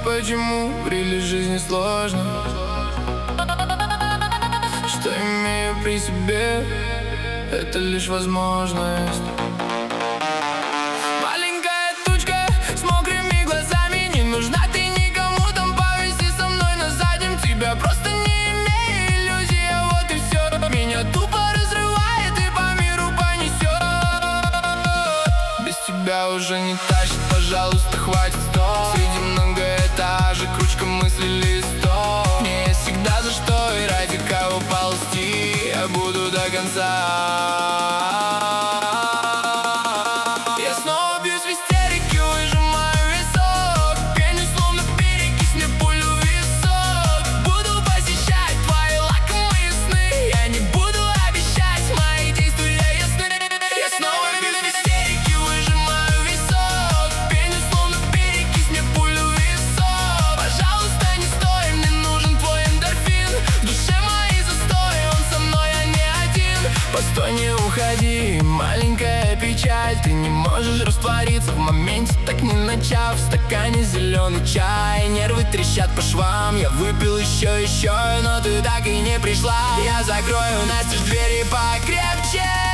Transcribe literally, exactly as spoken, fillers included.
почему в реале жизни сложно, что имею при себе, это лишь возможность. Маленькая тучка с мокрыми глазами, не нужна ты никому, там повиси со мной на заднем. Тебя просто не имею иллюзий, а вот и все. Меня тупо разрывает и по миру понесет. Без тебя уже не тащит, пожалуйста, хватит стоп. Среди многоэтажек ручка мысли листов. Мне есть всегда за что и ради кого ползти. Я буду до конца. Я снова бьюсь в истерике, выжимаю висок. Пеню словно перекись, мне пулю в висок. Буду посещать твои лакомые сны. Я не буду обещать, мои действия ясны. Я снова бьюсь в истерике, выжимаю висок. Пеню словно перекись, мне пулю в висок. Пожалуйста, не стой, мне нужен твой эндорфин. В душе мои застои, он со мной, я не один. Постой, не уходи, маленькая печаль. Ты не можешь раствориться в моменте, так не начав. В стакане зеленый чай, нервы трещат по швам. Я выпил еще, еще, но ты так и не пришла. Я закрою настежь двери покрепче.